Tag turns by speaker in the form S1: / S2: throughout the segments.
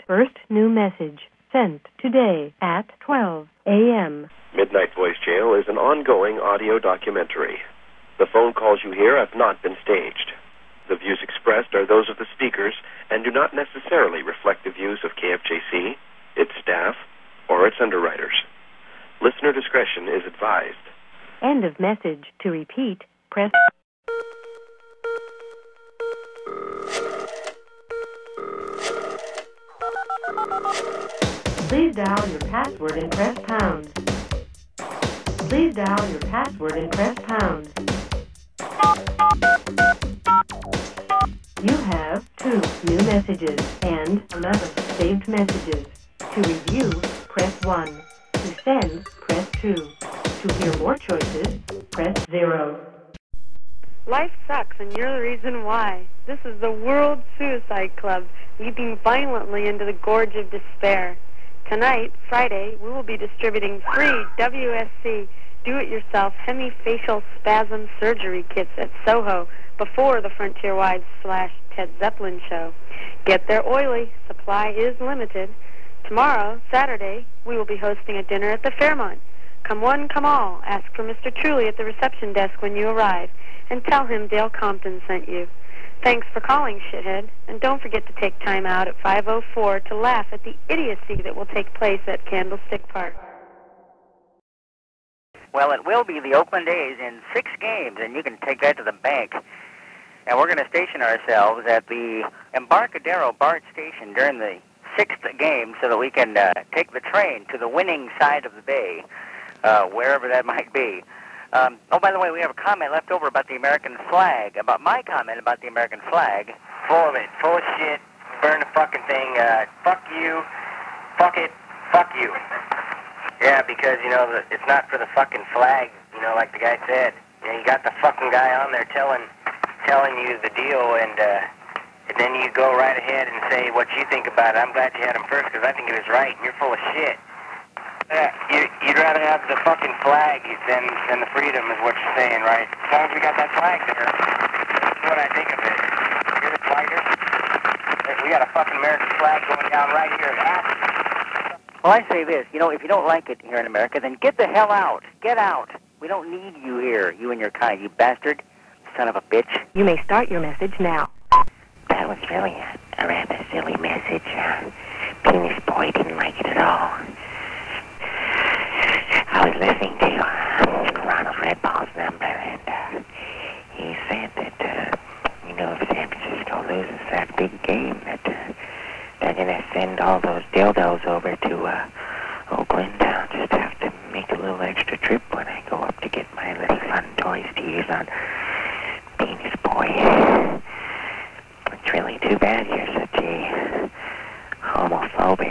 S1: First new message sent today at 12 a.m.
S2: Midnight Voice Jail is an ongoing audio documentary. The phone calls you hear have not been staged. The views expressed are those of the speakers and do not necessarily reflect the views of KFJC, its staff, or its underwriters. Listener discretion is advised.
S1: End of message. To repeat, press... Please dial your password and press pound. Please dial your password and press pound. You have 2 new messages and 11 saved messages. To review, press 1. To send, press 2. To hear more choices, press 0.
S3: Life sucks and you're the reason why. This is the World Suicide Club, leaping violently into the gorge of despair. Tonight, Friday, we will be distributing free WSC do-it-yourself hemifacial spasm surgery kits at Soho before the Frontier Wives / Ted Zeppelin show. Get there oily. Supply is limited. Tomorrow, Saturday, we will be hosting a dinner at the Fairmont. Come one, come all. Ask for Mr. Truly at the reception desk when you arrive, and tell him Dale Compton sent you. Thanks for calling, shithead, and don't forget to take time out at 5:04 to laugh at the idiocy that will take place at Candlestick Park.
S4: Well, it will be the Oakland A's in 6 games, and you can take that to the bank. And we're going to station ourselves at the Embarcadero BART station during the 6th game so that we can take the train to the winning side of the bay, wherever that might be. Oh, by the way, we have a comment left over about the American flag, about my comment about the American flag.
S5: Full of it, full of shit, burn the fucking thing, fuck you, fuck it, fuck you. Yeah, because, you know, it's not for the fucking flag, you know, like the guy said. You know, you got the fucking guy on there telling you the deal, and then you go right ahead and say what you think about it. I'm glad you had him first, because I think he was right, and you're full of shit. Yeah, you'd rather have the fucking flag than the freedom is what you're saying, right? As long as we got that flag there, that's what I think of it. You're the flaggers. We got a fucking American flag going down right here at Athens.
S4: Well, I say this, you know, if you don't like it here in America, then get the hell out. Get out. We don't need you here, you and your kind, you bastard, son of a bitch.
S1: You may start your message now.
S6: That was really a rather silly message. Penis Boy didn't like it at all. I was listening to Ronald Redball's number, and he said that, you know, if San Francisco loses that big game, that they're going to send all those dildos over to Oakland. I'll just have to make a little extra trip when I go up to get my little fun toys to use on Penis Boy. It's really too bad you're such a homophobic,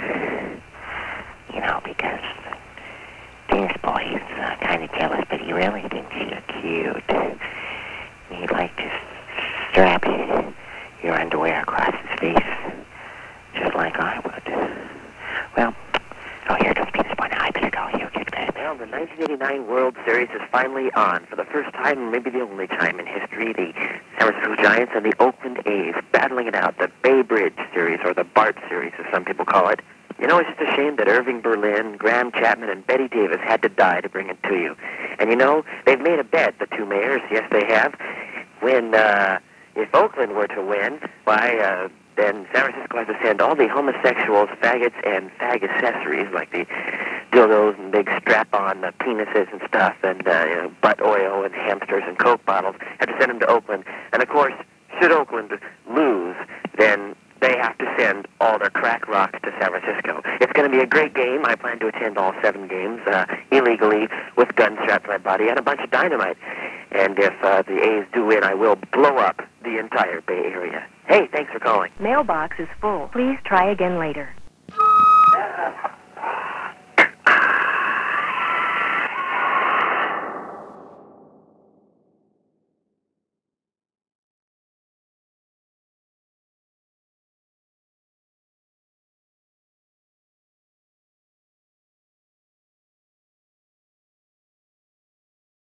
S6: you know, because Penis Boy is kind of jealous, but he really thinks you're cute. He'd like to strap your underwear across his face, just like I would. Well, oh, here comes Penis Boy now. I better go. You get that.
S7: Well, the 1989 World Series is finally on. For the first time, and maybe the only time in history, the San Francisco Giants and the Oakland A's battling it out. The Bay Bridge Series, or the BART Series, as some people call it. You know, it's just a shame that Irving Berlin, Graham Chapman, and Betty Davis had to die to bring it to you. And you know, they've made a bet, the 2 mayors, yes they have, when, if Oakland were to win, why, then San Francisco has to send all the homosexuals, faggots, and fag accessories, like the dildos and big strap-on penises and stuff, and you know, butt oil and hamsters and Coke bottles, have to send them to Oakland. And of course, should Oakland lose, then they have to send all their crack rocks to San Francisco. It's going to be a great game. I plan to attend all 7 games illegally with guns strapped to my body and a bunch of dynamite. And if the A's do win, I will blow up the entire Bay Area. Hey, thanks for calling.
S1: Mailbox is full. Please try again later.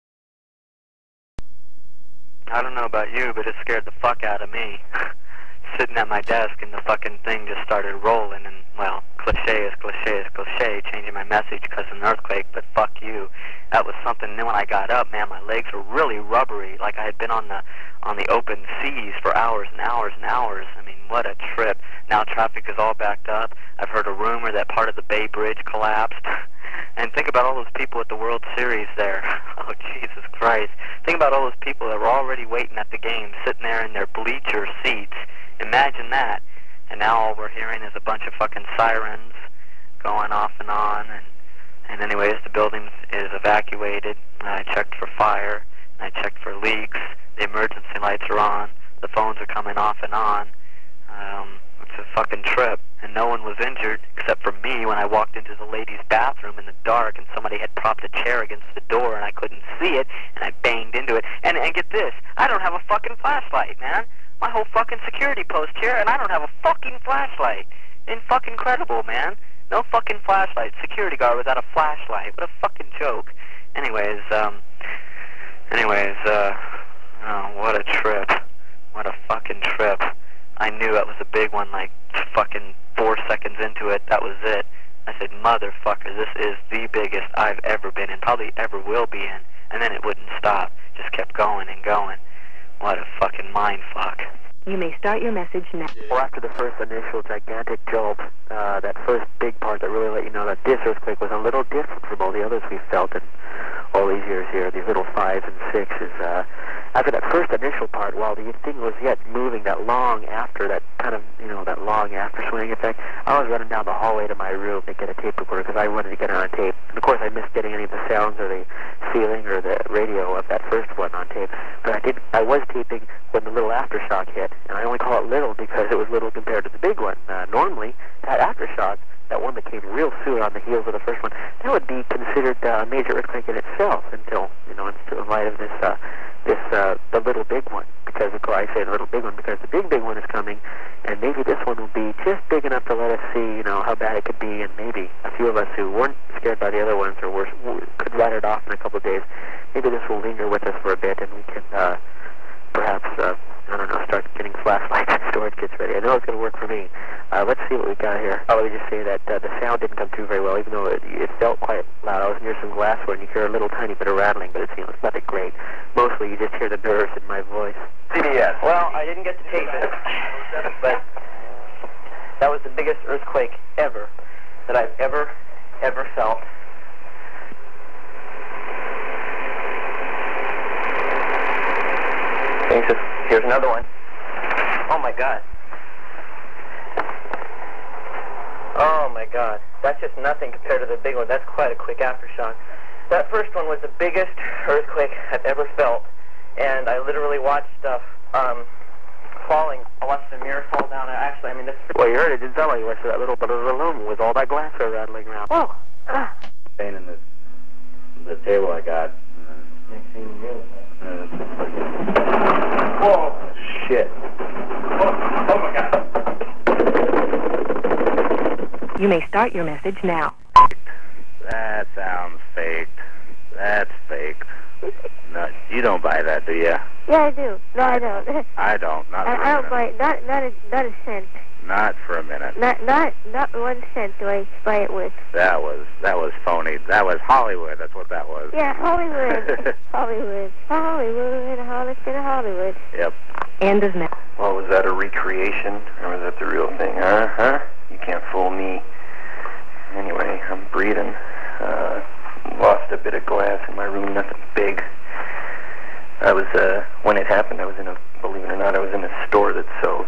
S8: I don't know about you, but it scared the fuck out of me. sitting at my desk, and the fucking thing just started rolling, and, well, cliche is cliche, changing my message because of an earthquake, but fuck you. That was something. And then when I got up, man, my legs were really rubbery, like I had been on the open seas for hours and hours and hours. I mean, what a trip. Now traffic is all backed up. I've heard a rumor that part of the Bay Bridge collapsed. And think about all those people at the World Series there. Oh, Jesus Christ. Think about all those people that were already waiting at the game, sitting there in their bleacher seats. Imagine that. And now all we're hearing is a bunch of fucking sirens going off and on. And anyways, the building is evacuated. I checked for fire. I checked for leaks. The emergency lights are on. The phones are coming off and on. It's a fucking trip. And no one was injured except for me when I walked into the ladies' bathroom in the dark and somebody had propped a chair against the door and I couldn't see it and I banged into it. And get this, I don't have a fucking flashlight, man. My whole fucking security post here and I don't have a fucking flashlight. Ain't fucking credible, man. No fucking flashlight. Security guard without a flashlight. What a fucking joke. Anyways, oh, what a trip. What a fucking trip. I knew that was a big one, like fucking 4 seconds into it, that was it. I said, motherfucker, this is the biggest I've ever been in, probably ever will be in. And then it wouldn't stop. Just kept going and going. What a fucking mind fuck.
S1: You may start your message now.
S7: Well, after the first initial gigantic jolt, that first big part that really let you know that this earthquake was a little different from all the others we've felt in all these years here, these little 5s and 6s. After that first initial part, while the thing was yet moving that long after, that kind of, that long after swing effect, I was running down the hallway to my room to get a tape recorder because I wanted to get it on tape. And of course, I missed getting any of the sounds or the feeling or the radio of that first one on tape. But I was taping when the little aftershock hit, and I only call it little because it was little compared to the big one. Normally, that aftershock, that one that came real soon on the heels of the first one, that would be considered a major earthquake in itself until in light of the little big one. Because, of course, I say the little big one because the big one is coming, and maybe this one will be just big enough to let us see, how bad it could be, and maybe a few of us who weren't scared by the other ones or could write it off in a couple of days, maybe this will linger with us for a bit, and we can perhaps, start getting flashlights and storage kits ready. I know it's going to work for me. Let's see what we got here. Let me just say that the sound didn't come through very well, even though it felt quite loud. I was near some glassware, and you hear a little tiny bit of rattling, but it's nothing great. Mostly, you just hear the nerves in my voice.
S5: CBS. Well, I didn't get to tape it, but that was the biggest earthquake ever that I've ever felt. Here's another one. Oh my God. Oh my God. That's just nothing compared to the big one. That's quite a quick aftershock. That first one was the biggest earthquake I've ever felt, and I literally watched stuff falling. I watched the mirror fall down. This.
S7: Well, you heard it. It didn't sound like you went through that little bit of the room with all that glassware rattling around.
S5: Whoa.
S9: Pain in the table I got.
S5: Next thing you knew.
S9: Whoa! Shit. Oh my God.
S1: You may start your message now.
S9: That sounds faked. That's faked. No, you don't buy that, do you?
S10: Yeah, I do. No, I don't.
S9: I don't. Not for a minute.
S10: I don't buy it. Not a cent.
S9: Not for a minute.
S10: Not 1 cent do I buy it with.
S9: That was phony. That was Hollywood. That's what that was.
S10: Yeah, Hollywood. Hollywood. Hollywood.
S9: Yep.
S1: End of message.
S2: Well, was that a recreation, or was that the real thing? Huh? You can't fool me. Anyway, I'm breathing. Lost a bit of glass in my room, nothing big. I was, when it happened, believe it or not, I was in a store that sells,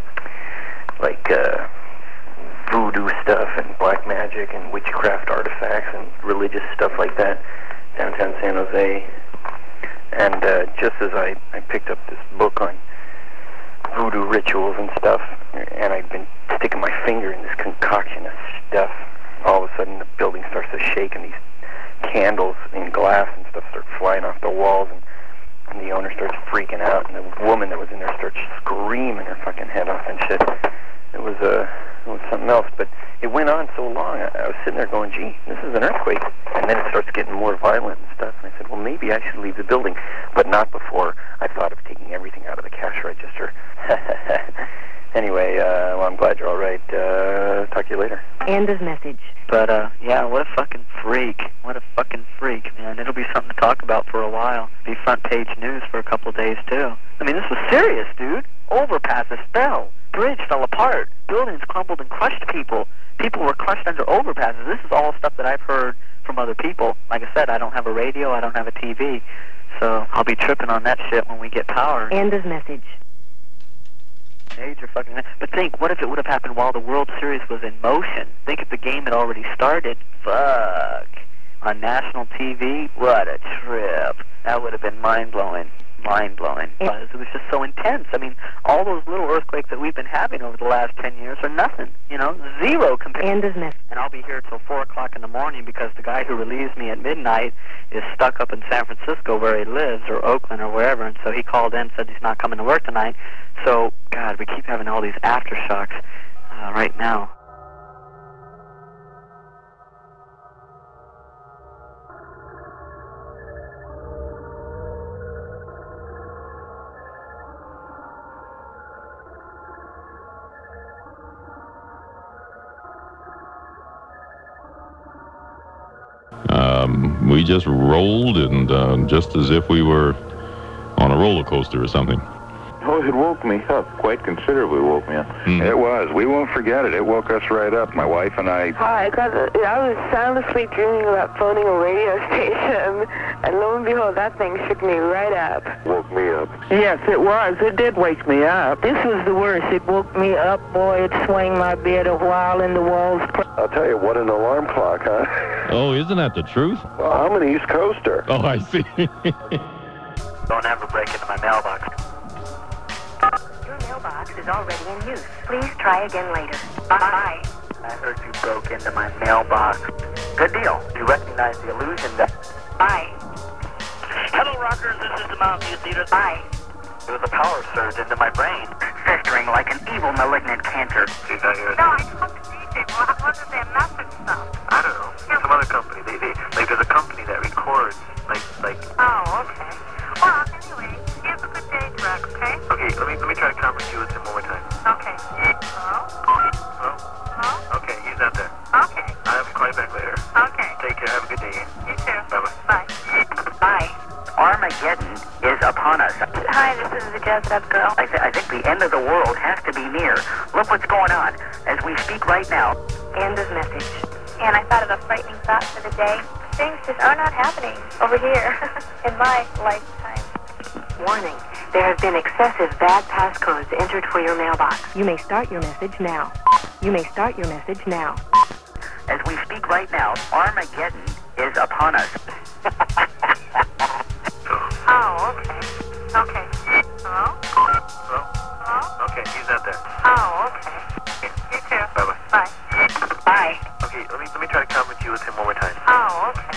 S2: voodoo stuff and black magic and witchcraft artifacts and religious stuff like that, downtown San Jose. And just as I picked up this book on voodoo rituals and stuff, and I'd been sticking my finger in this concoction of stuff, all of a sudden the building starts to shake and these candles in glass and stuff start flying off the walls, and the owner starts freaking out, and the woman that was in there starts screaming her fucking head off and shit. It was something else, but it went on so long. I was sitting there going, gee, this is an earthquake. And then it starts getting more violent and stuff, and I said, well, maybe I should leave the building, but not before I thought of taking everything out of the cash register.
S11: Anyway, well, I'm glad you're all right. Talk to you later.
S1: End of message.
S8: But, yeah, what a fucking freak. What a fucking freak, man. It'll be something to talk about for a while. Be front page news for a couple of days, too. I mean, this was serious, dude. Overpasses fell. Bridge fell apart. Buildings crumbled and crushed people. People were crushed under overpasses. This is all stuff that I've heard from other people. Like I said, I don't have a radio. I don't have a TV. So I'll be tripping on that shit when we get power.
S1: End of message.
S8: Major fucking... But think, what if it would have happened while the World Series was in motion? Think if the game had already started. Fuck. On national TV? What a trip. That would have been mind-blowing. Mind-blowing. Because it was just so intense. I mean, all those little earthquakes that we've been having over the last 10 years are nothing. You know, zero compared.
S1: End of message.
S8: And I'll be here till 4 o'clock in the morning because the guy who relieves me at midnight is stuck up in San Francisco where he lives, or Oakland or wherever, and so he called in and said he's not coming to work tonight. So, God, we keep having all these aftershocks right now.
S12: We just rolled, and just as if we were on a roller coaster or something.
S13: Oh, it woke me up. Quite considerably woke me up. It was. We won't forget it. It woke us right up, my wife and I.
S14: Hi, I was sound asleep dreaming about phoning a radio station, and lo and behold, that thing shook me right up.
S13: Woke me up.
S15: Yes, it was. It did wake me up. This was the worst. It woke me up, boy. It swung my bed a while in the walls.
S13: I'll tell you, what an alarm clock, huh?
S12: Oh, isn't that the truth?
S13: Well, I'm an East Coaster.
S12: Oh, I see.
S8: Don't ever break into my mailbox.
S1: Your mailbox is already in use. Please try again later. Bye.
S8: I heard you broke into my mailbox. Good deal. You recognize the illusion that...
S1: Bye.
S8: Hello, rockers. This is the Mountain View Theater.
S1: Bye.
S8: There was a power surge into my brain, festering like an evil malignant cancer.
S16: She's not here.
S17: No, I talked to DJ. What is their message stuff?
S16: I don't know. Some other company. They like there's a company that records like.
S17: Oh, okay. Well, anyway, you have a good day, Drax. Okay.
S16: Okay, let me try to conference you with him one more time.
S17: Okay. Hello. Hello.
S16: Okay, he's out there.
S17: Okay.
S16: I'll have him call you back later.
S17: Okay.
S16: Take care. Have a good day.
S17: You too.
S16: Bye.
S4: Bye. Armageddon is upon us.
S3: Hi, this is the Jazzed Up Girl.
S4: I think the end of the world has to be near. Look what's going on as we speak right now.
S1: End of message.
S3: And I thought of a frightening thought for the day. Things just are not happening over here in my lifetime.
S1: Warning. There have been excessive bad passcodes entered for your mailbox. You may start your message now. You may start your message now.
S4: As we speak right now, Armageddon is upon us.
S17: Oh, okay. Okay. Hello?
S16: Hello? Okay, he's out there.
S17: Oh, okay. You too.
S16: Bye.
S4: Bye.
S16: Okay, let me try to conference you with him one more time.
S17: Oh, okay.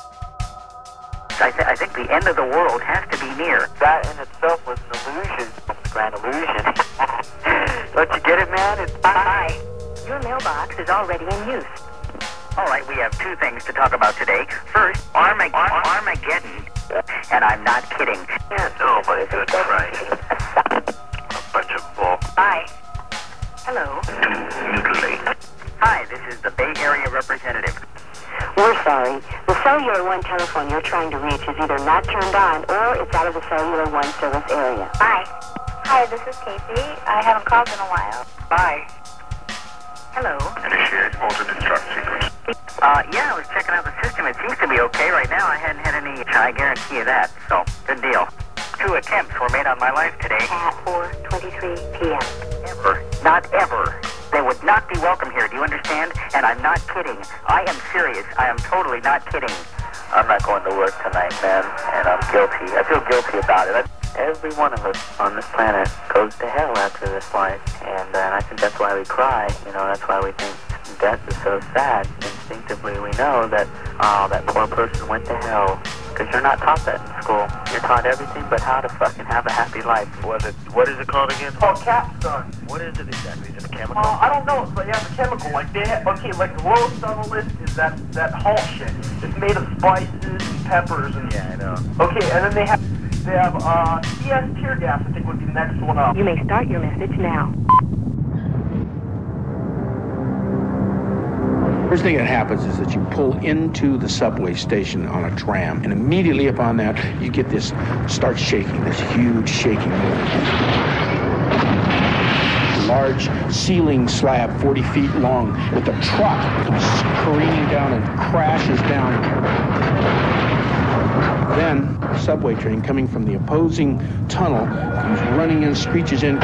S4: I think the end of the world has to be near.
S8: That in itself was an illusion. The grand illusion. Don't you get it, man? It's
S4: Bye.
S1: Your mailbox is already in use.
S4: All right, we have two things to talk about today. First, Armageddon. And I'm not kidding.
S16: Nobody's good Christ. A bunch of bull.
S4: Bye.
S1: Hello.
S16: Mutilate.
S4: Hi, this is the Bay Area representative.
S1: We're sorry. The Cellular One telephone you're trying to reach is either not turned on or it's out of the Cellular One service area.
S3: Bye. Hi, this is Casey. I haven't called in a while.
S4: Bye.
S1: Hello.
S16: Initiate alternate start sequence.
S4: Yeah, I was checking out the system. It seems to be okay right now. I hadn't had any... I guarantee you that. So, good deal. 2 attempts were made on my life today.
S1: At 4:23 p.m.
S4: Ever. Not ever. They would not be welcome here. Do you understand? And I'm not kidding. I am serious. I am totally not kidding.
S8: I'm not going to work tonight, man, and I'm guilty. I feel guilty about it. Every one of us on this planet goes to hell after this life, and I think that's why we cry. You know, that's why we think death is so sad. Instinctively, we know that, that poor person went to hell. Because you're not taught that in school. You're taught everything but how to fucking have a happy life.
S16: What is it called again?
S18: It's called capstone.
S16: What is it exactly? Is it a chemical?
S18: I don't know, but yeah, it's a chemical. Like like the lowest on the list is that Halt shit. It's made of spices and peppers and.
S16: Yeah, I know.
S18: Okay, and then they have CS tear gas. I think would be the next one up.
S1: You may start your message now.
S19: First thing that happens is that you pull into the subway station on a tram, and immediately upon that, you get this, start shaking, this huge shaking movement. Large ceiling slab 40 feet long with a truck comes careening down and crashes down. Then a subway train coming from the opposing tunnel comes running in, screeches in.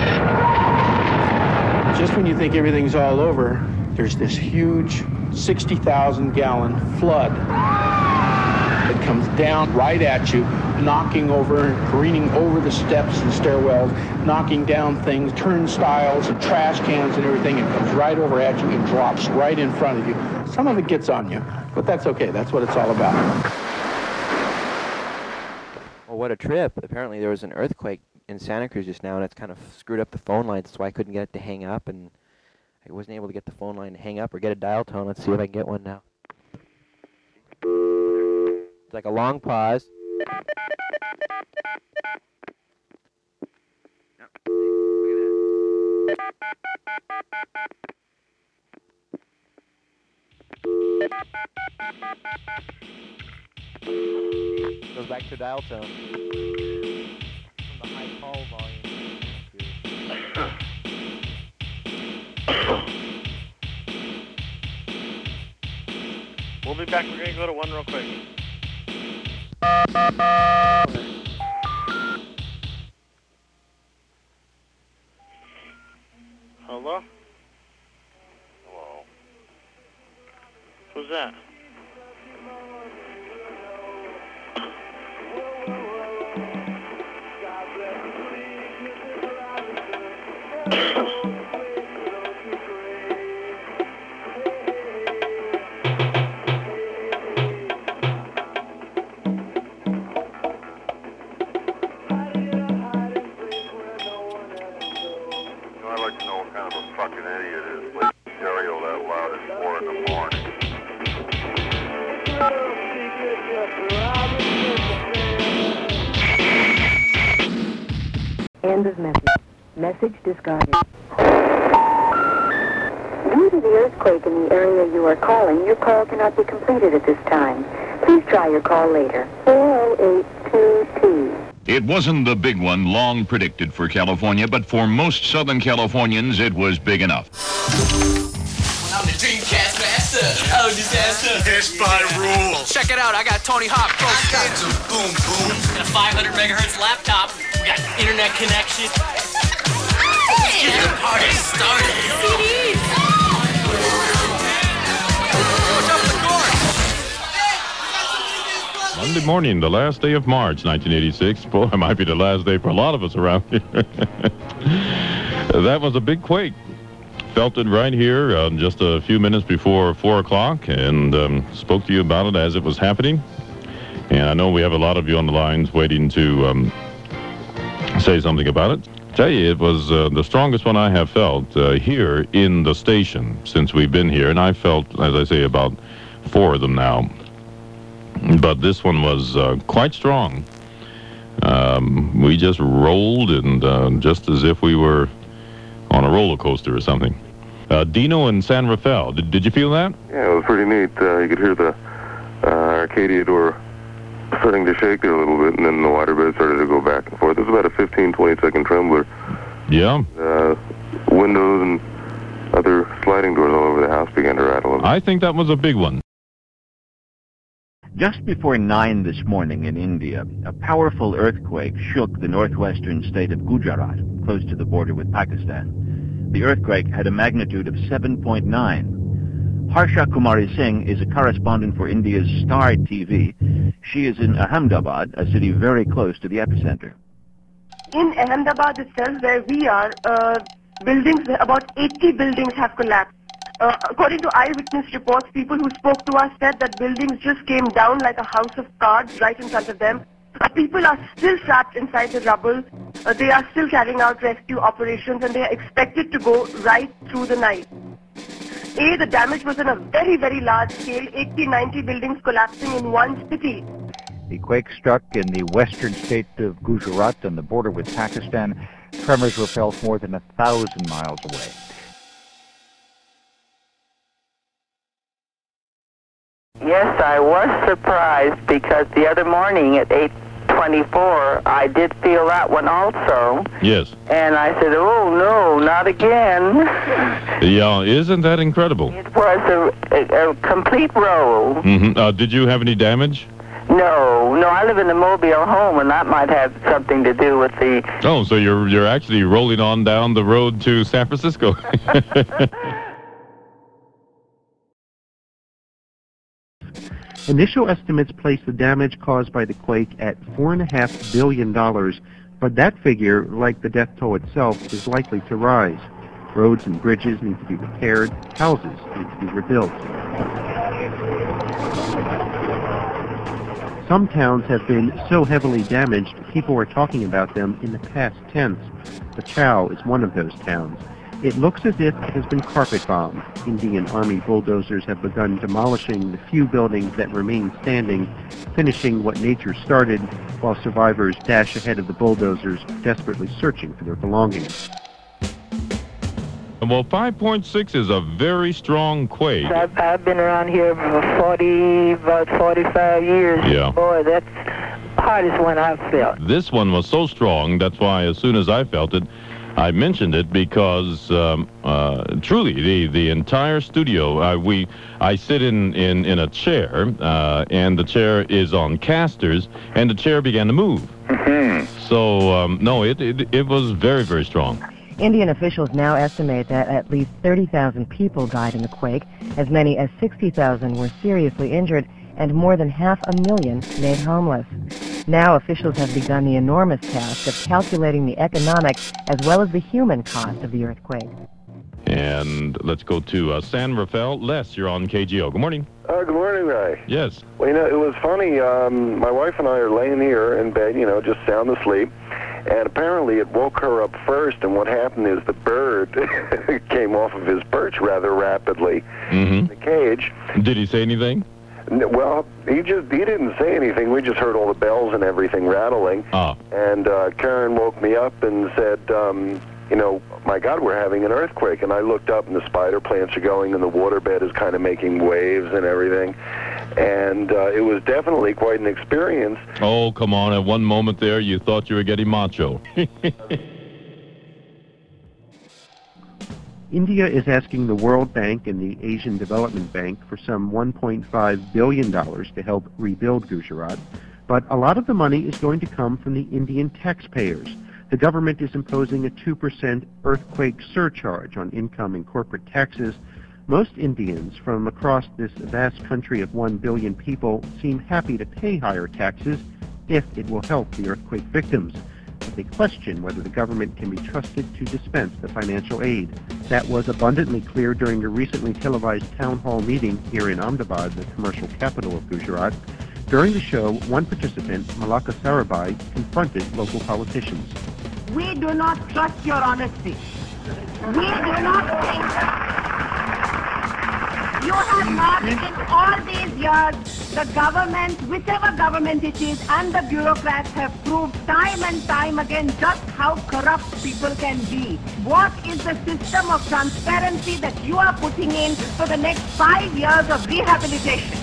S19: Just when you think everything's all over, there's this huge 60,000-gallon flood that comes down right at you, knocking over, careening over the steps and stairwells, knocking down things, turnstiles and trash cans and everything, and comes right over at you and drops right in front of you. Some of it gets on you, but that's okay. That's what it's all about.
S20: Well, what a trip. Apparently there was an earthquake in Santa Cruz just now, and it's kind of screwed up the phone lines, so I couldn't get it to hang up, and I wasn't able to get the phone line to hang up or get a dial tone. Let's see if I can get one now. It's like a long pause. Goes back to dial tone. From the high call volume.
S21: We'll be back. We're going to go to one real quick. Hello?
S9: Hello.
S21: Who's that?
S9: I'd like to know what kind of a fucking idiot is playing stereo that loud at 4 in the morning.
S1: End of message. Message discarded.
S22: Due to the earthquake in the area you are calling, your call cannot be completed at this time. Please try your call later. 4082T.
S23: It wasn't the big one long predicted for California, but for most Southern Californians, it was big enough.
S24: I'm the Dreamcast master. Oh, disaster.
S25: It's by rule.
S24: Check it out. I got Tony Hawk Pro Skater.
S25: Boom, boom.
S24: Got a 500 megahertz laptop. We got internet connection. Get the party started. CDs. What's up with the cord?
S12: Monday morning, the last day of March, 1986. Boy, it might be the last day for a lot of us around here. That was a big quake. Felt it right here just a few minutes before 4 o'clock and spoke to you about it as it was happening. And I know we have a lot of you on the lines waiting to say something about it. Tell you, it was the strongest one I have felt here in the station since we've been here. And I felt, as I say, about 4 of them now. But this one was quite strong. We just rolled and just as if we were on a roller coaster or something. Dino in San Rafael, did you feel that?
S13: Yeah, it was pretty neat. You could hear the Arcadia door starting to shake there a little bit, and then the waterbed started to go back and forth. It was about a 15, 20-second trembler.
S12: Yeah.
S13: Windows and other sliding doors all over the house began to rattle.
S12: I think that was a big one.
S26: Just before 9 this morning in India, a powerful earthquake shook the northwestern state of Gujarat, close to the border with Pakistan. The earthquake had a magnitude of 7.9. Harsha Kumari Singh is a correspondent for India's Star TV. She is in Ahmedabad, a city very close to the epicenter.
S27: In Ahmedabad itself, where we are, buildings, about 80 buildings have collapsed. According to eyewitness reports, people who spoke to us said that buildings just came down like a house of cards right in front of them. People are still trapped inside the rubble. They are still carrying out rescue operations, and they are expected to go right through the night. The damage was on a very, very large scale, 80, 90 buildings collapsing in one city.
S26: The quake struck in the western state of Gujarat on the border with Pakistan. Tremors were felt more than 1,000 miles away.
S15: Yes, I was surprised because the other morning at 8:24, I did feel that one also.
S12: Yes.
S15: And I said, oh, no, not again.
S12: Yeah, isn't that incredible?
S15: It was a complete roll.
S12: Mm-hmm. Did you have any damage?
S15: No, I live in a mobile home, and that might have something to do with the...
S12: Oh, so you're actually rolling on down the road to San Francisco.
S2: Initial estimates place the damage caused by the quake at $4.5 billion, but that figure, like the death toll itself, is likely to rise. Roads and bridges need to be repaired, houses need to be rebuilt. Some towns have been so heavily damaged, people are talking about them in the past tense. Bachau is one of those towns. It looks as if it has been carpet-bombed. Indian Army bulldozers have begun demolishing the few buildings that remain standing, finishing what nature started, while survivors dash ahead of the bulldozers, desperately searching for their belongings.
S12: Well, 5.6 is a very strong quake.
S15: I've been around here for about 45 years.
S12: Yeah.
S15: Boy, that's the hardest one I've felt.
S12: This one was so strong, that's why as soon as I felt it, I mentioned it because truly the entire studio, I sit in a chair, and the chair is on casters, and the chair began to move. So, no, it was very, very strong.
S5: Indian officials now estimate that at least 30,000 people died in the quake, as many as 60,000 were seriously injured, and more than 500,000 made homeless. Now officials have begun the enormous task of calculating the economic as well as the human cost of the earthquake.
S12: And let's go to San Rafael. Les, you're on KGO. Good morning.
S13: Good morning, Ray.
S12: Yes.
S13: Well, it was funny. My wife and I are laying here in bed, just sound asleep. And apparently it woke her up first, and what happened is the bird came off of his perch rather rapidly in the cage.
S12: Did he say anything?
S13: Well, he didn't say anything. We just heard all the bells and everything rattling. And Karen woke me up and said, my God, we're having an earthquake. And I looked up, and the spider plants are going, and the waterbed is kind of making waves and everything. And it was definitely quite an experience.
S12: Oh, come on. At one moment there, you thought you were getting macho.
S2: India is asking the World Bank and the Asian Development Bank for some $1.5 billion to help rebuild Gujarat, but a lot of the money is going to come from the Indian taxpayers. The government is imposing a 2% earthquake surcharge on income and corporate taxes. Most Indians from across this vast country of 1 billion people seem happy to pay higher taxes if it will help the earthquake victims. But they question whether the government can be trusted to dispense the financial aid. That was abundantly clear during a recently televised town hall meeting here in Ahmedabad, the commercial capital of Gujarat. During the show, one participant, Malaka Sarabhai, confronted local politicians.
S6: We do not trust your honesty. We do not think... You have not, in all these years, the government, whichever government it is, and the bureaucrats have proved time and time again just how corrupt people can be. What is the system of transparency that you are putting in for the next 5 years of rehabilitation?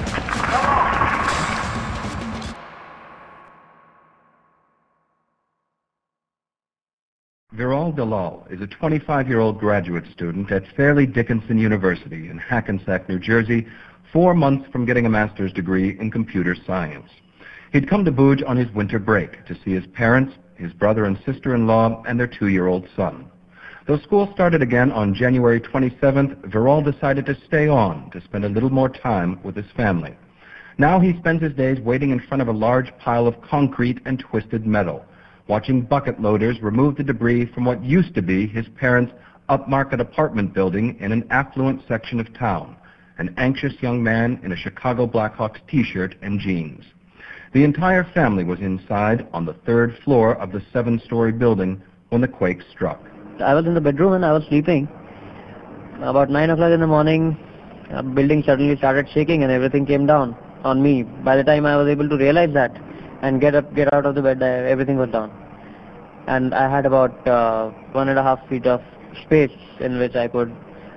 S7: Viral Dalal is a 25-year-old graduate student at Fairleigh Dickinson University in Hackensack, New Jersey, 4 months from getting a master's degree in computer science. He'd come to Bhuj on his winter break to see his parents, his brother and sister-in-law, and their 2-year-old son. Though school started again on January 27th, Viral decided to stay on to spend a little more time with his family. Now he spends his days waiting in front of a large pile of concrete and twisted metal, watching bucket loaders remove the debris from what used to be his parents' upmarket apartment building in an affluent section of town, an anxious young man in a Chicago Blackhawks t-shirt and jeans. The entire family was inside on the 3rd floor of the 7-story building when the quake struck.
S10: I was in the bedroom and I was sleeping. About 9 o'clock in the morning, the building suddenly started shaking and everything came down on me. By the time I was able to realize that and get out of the bed, everything was down. And I had about 1.5 feet of space in which I could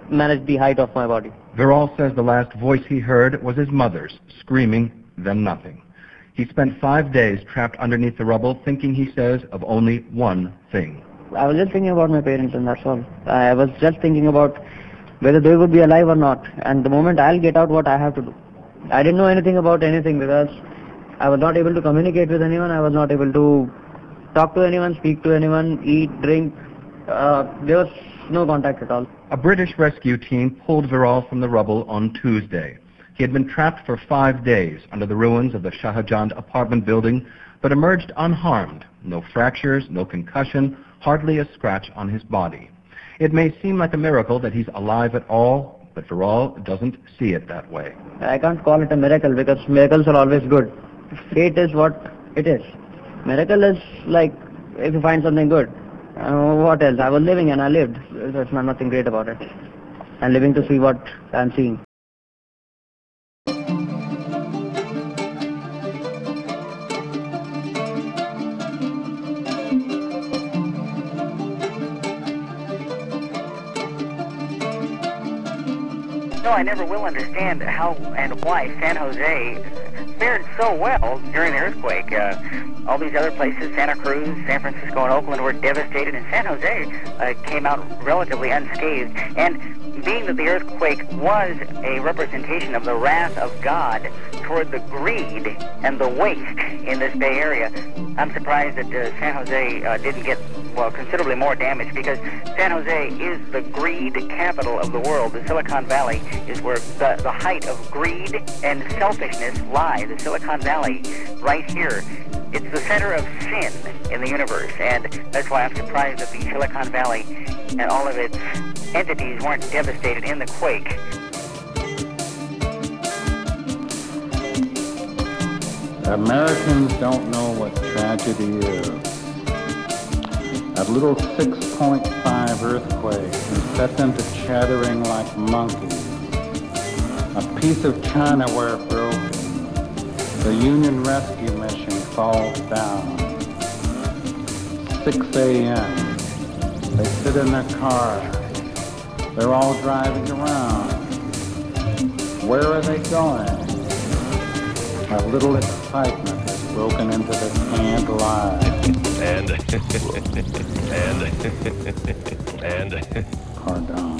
S10: manage the height of my body.
S7: Viral says the last voice he heard was his mother's, screaming, then nothing. He spent 5 days trapped underneath the rubble, thinking, he says, of only one thing.
S10: I was just thinking about my parents, and that's all. I was just thinking about whether they would be alive or not, and the moment I'll get out, what I have to do. I didn't know anything about anything because I was not able to communicate with anyone. I was not able to talk to anyone, speak to anyone, eat, drink. There was no contact at all.
S7: A British rescue team pulled Viral from the rubble on Tuesday. He had been trapped for 5 days under the ruins of the Shahjand apartment building, but emerged unharmed. No fractures, no concussion, hardly a scratch on his body. It may seem like a miracle that he's alive at all, but Viral doesn't see it that way.
S10: I can't call it a miracle because miracles are always good. Fate is what it is. Miracle is like if you find something good. What else? I was living and I lived. There's nothing great about it. I'm living to see what I'm seeing.
S3: No, I never will understand how and why San Jose fared so well during the earthquake. All these other places, Santa Cruz, San Francisco, and Oakland, were devastated, and San Jose came out relatively unscathed. And being that the earthquake was a representation of the wrath of God toward the greed and the waste in this Bay Area, I'm surprised that San Jose didn't get, well, considerably more damage, because San Jose is the greed capital of the world. The Silicon Valley is where the height of greed and selfishness lie. The Silicon Valley, right here, it's the center of sin in the universe, and that's why I'm surprised that the Silicon Valley and all of its entities weren't devastated in the quake.
S4: Americans don't know what tragedy is. A little 6.5 earthquake can set them to chattering like monkeys. A piece of chinaware broken. The Union Rescue Mission falls down. 6 a.m. They sit in their car. They're all driving around. Where are they going? A little excitement has broken into the canned lives. Pardon.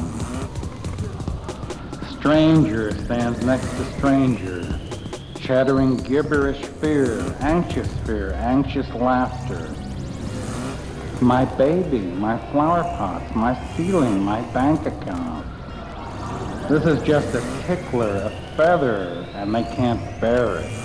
S4: Stranger stands next to stranger, chattering gibberish fear, anxious laughter. My baby, my flower pots, my ceiling, my bank account. This is just a tickler, a feather, and they can't bear it.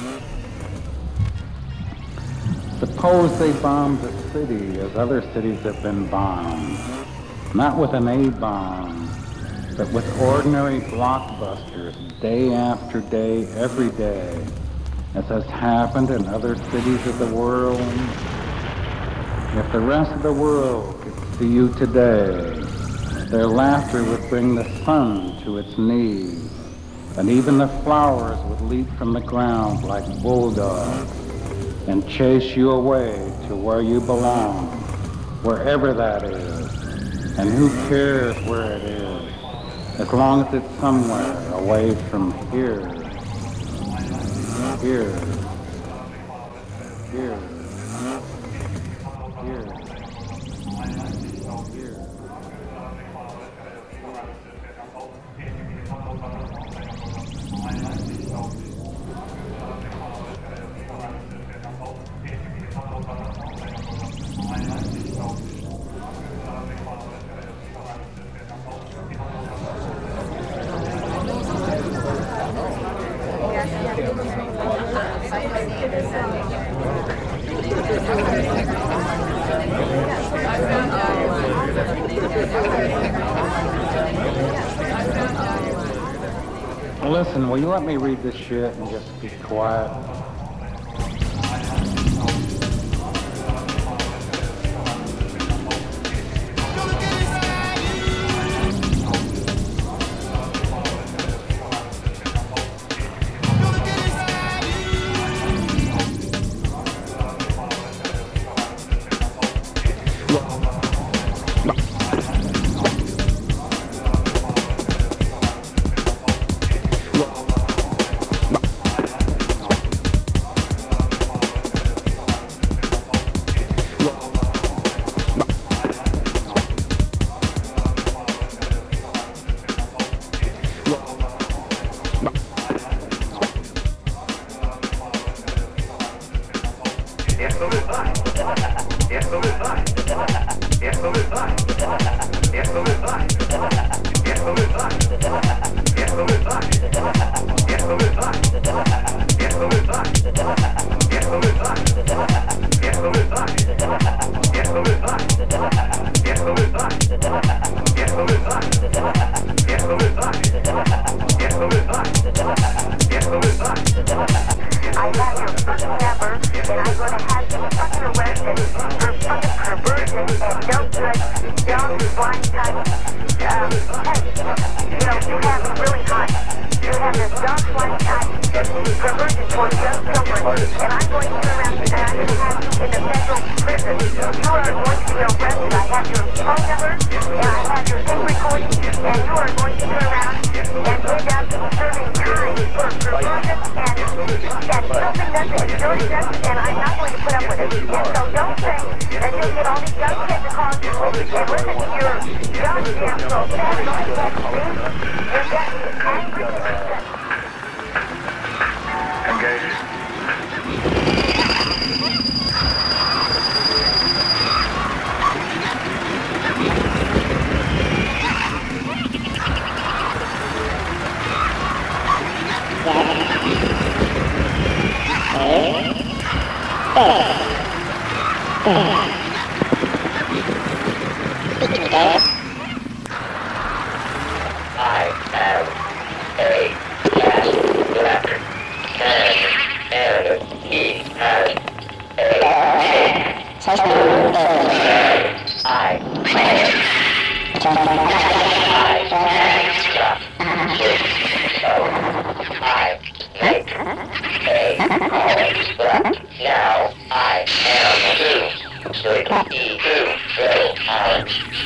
S4: Suppose they bombed the city as other cities have been bombed. Not with an A-bomb, but with ordinary blockbusters, day after day, every day, as has happened in other cities of the world. If the rest of the world could see you today, their laughter would bring the sun to its knees, and even the flowers would leap from the ground like bulldogs and chase you away to where you belong, wherever that is. And who cares where it is, as long as it's somewhere away from here. Here. Here. Here. Listen, will you let me read this shit and just be quiet?
S6: for urgent for young children, and I'm going to turn around and I'm going to have you in the federal prison. You are going to be arrested. I have your phone number, and I have your tape recording, and you are going to turn around and end up serving time for perversion and filthiness and dirtiness, and I'm not going to put up with it. And so don't think that you'll get all these young kids to call you and listen to your goddamn profane noise that you think you're getting angry with it.
S13: Engage.
S8: I am a cat black man, and he has now I am too. Good E2 very hard.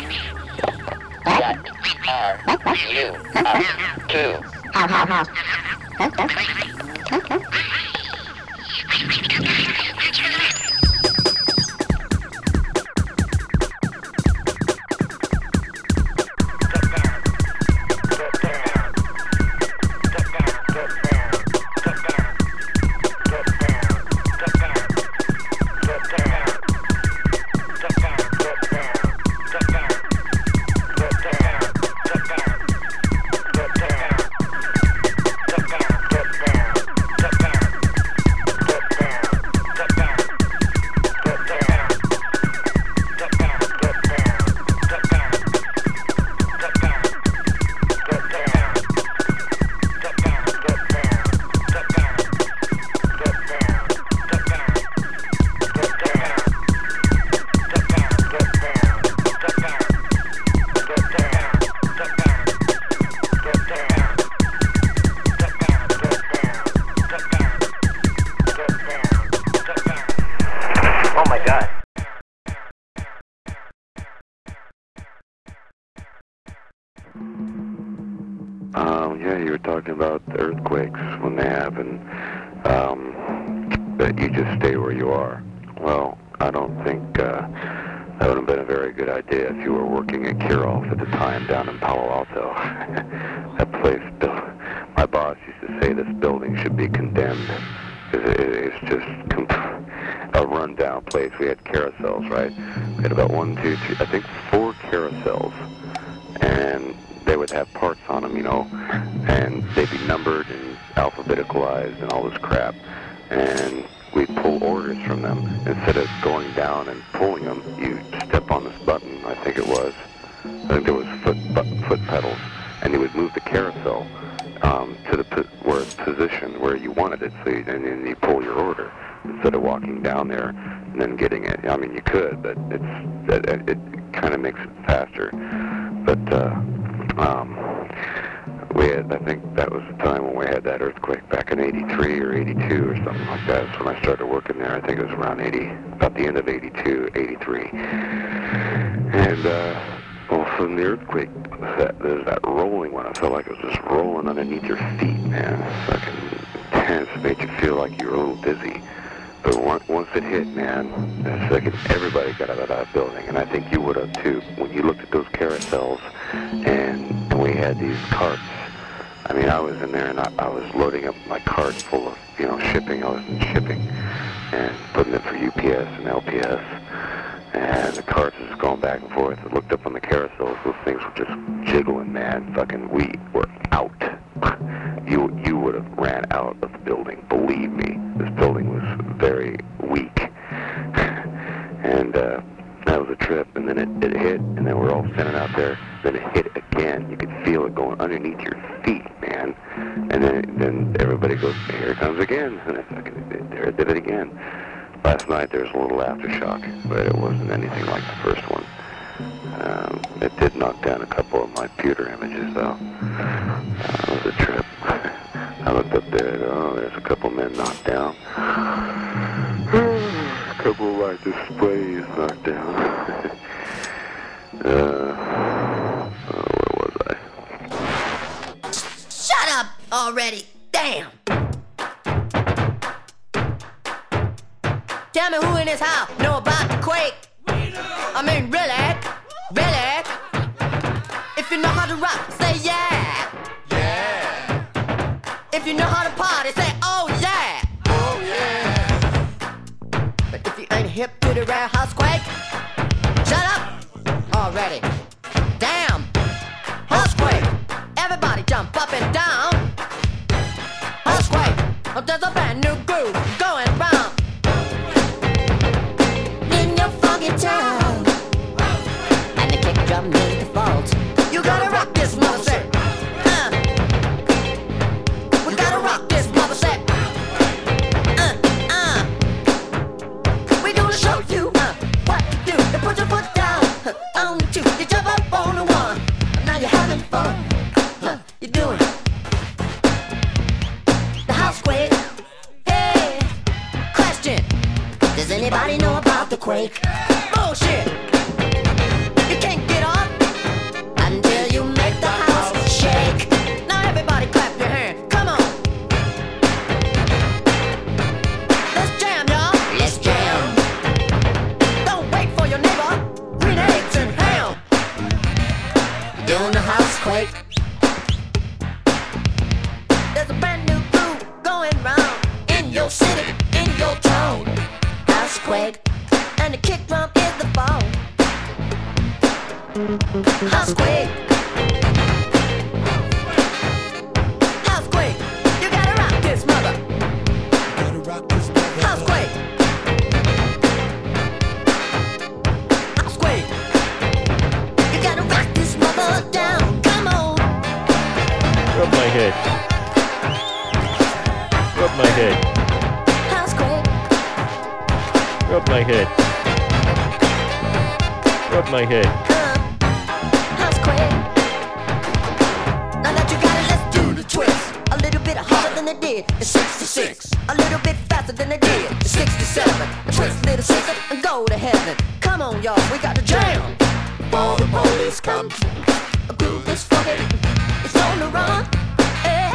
S8: What are you up to? How?
S13: Yeah, you were talking about earthquakes when they happen, that you just stay where you are. Well, I don't think that would have been a very good idea if you were working at Kiroff at the time down in Palo Alto. That place, my boss used to say this building should be condemned. It's just a rundown place. We had carousels, right? We had about 1, 2, 3, I think 4 carousels, and they would have parts on them, you know, and they'd be numbered and alphabeticalized and all this crap. And we'd pull orders from them. Instead of going down and pulling them, you step on this button, I think it was. I think there was foot pedals, and you would move the carousel to the where it's positioned, where you wanted it, so and then you pull your order instead of walking down there and then getting it. I mean, you could, but it kind of makes it faster. But we had, I think that was the time when we had that earthquake back in 83 or 82 or something like that. That's when I started working there. I think it was around about the end of 82, 83. And all of a sudden the earthquake, there's that rolling one. I felt like it was just rolling underneath your feet, man. It's fucking intense. It made you feel like you were a little dizzy. But once it hit, man, it's like everybody got out of that building, and I think you would have too. When you looked at those carousels, and we had these carts. I mean, I was in there, and I was loading up my cart full of, you know, shipping. I was in shipping, and putting it for UPS and LPS, and the carts was going back and forth. I looked up on the carousels; those things were just jiggling, man. Fucking, we were out. You would have ran out of the building. Believe me, this building was very weak, and that was a trip. And then it hit, and then we're all standing out there. Then it hit again. You could feel it going underneath your feet, man. And then everybody goes, "Here it comes again!" And there it did it again. Last night there was a little aftershock, but it wasn't anything like the first one. It did knock down a couple of my pewter images, though. It was a trip. I looked up there, there's a couple radioactive spray is knocked down. Where was I?
S11: Shut up already! Damn! Tell me who in this house know about the quake? I mean, really? Really? If you know how to rock, say yeah! Yeah! If you know how to party, say oh yeah! Oh yeah! But if you ain't hip to the rare housequake, shut up already! Damn! Housequake! Everybody jump up and down! Housequake! Oh, there's a brand new groove going round! In your funky town, and the kick drum is the fault. You gotta rock this mother set. We gotta rock this mother set. We gonna show you what to do. You put your foot down on the two. You jump up on the one. Now you're having fun. You're doing the housequake. Hey, question. Does anybody know about the quake? Bullshit! You can't get on until you make the house shake. Now everybody clap your hands. Come on. Let's jam, y'all. Let's jam. Don't wait for your neighbor. Green eggs and ham. Doing the housequake. There's a brand new groove going round in your city, in your town. Housequake, and the kick drum is the phone. Housequake. Housequake, you gotta rock this mother. Housequake. Housequake, you gotta rock this mother down. Come on.
S14: Rub my head. Rub my head.
S11: Housequake.
S14: Rub my head. Rub my head.
S11: Housequake. Now that you got it, let's do the twist. A little bit harder than they did in 66. A little bit faster than they did in 67. A twist, little sister, and go to heaven. Come on, y'all, we got to jam. Before the police come, a groove is funky. It's on the run. Hey,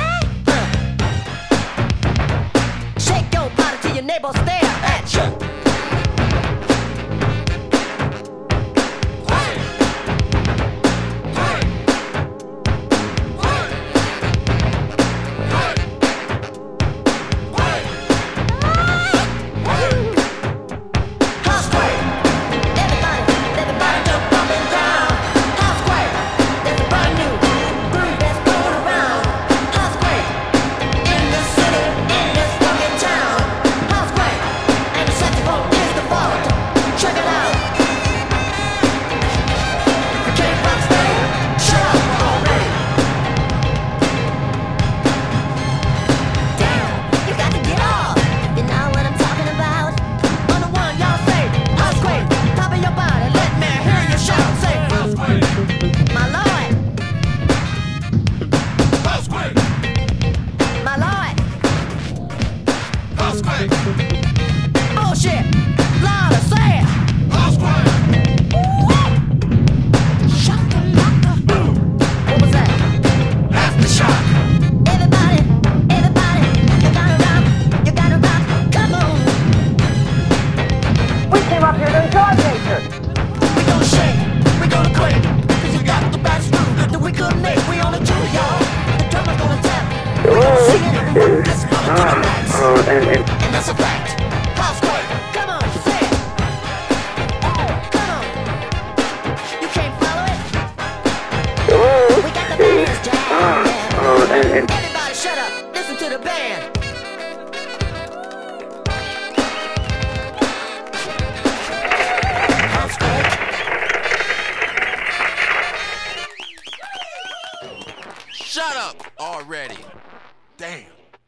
S11: shake your body till your neighbors stare at you. Bullshit! Louder, say it! What was that? Aftershock! Everybody, you gotta rock, come on!
S6: We came up here to enjoy nature.
S11: We gonna shake, we gonna quake, 'cause you got the best groove that we could make. We on a tour, y'all. The drummer's gonna tap. We gonna sing it and rock this mother to the max. And that's a fact. Housequake, come on, say it. Come on. You can't follow it? We got the bands jam. Everybody shut up. Listen to the band.
S25: Shut up already. Damn.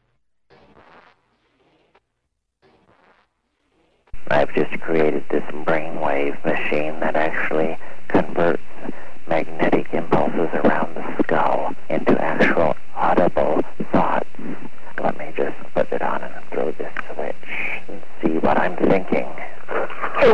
S3: I've just created this brainwave machine that actually converts magnetic impulses around the skull into actual audible thoughts. Let me just flip it on and throw this switch and see what I'm thinking.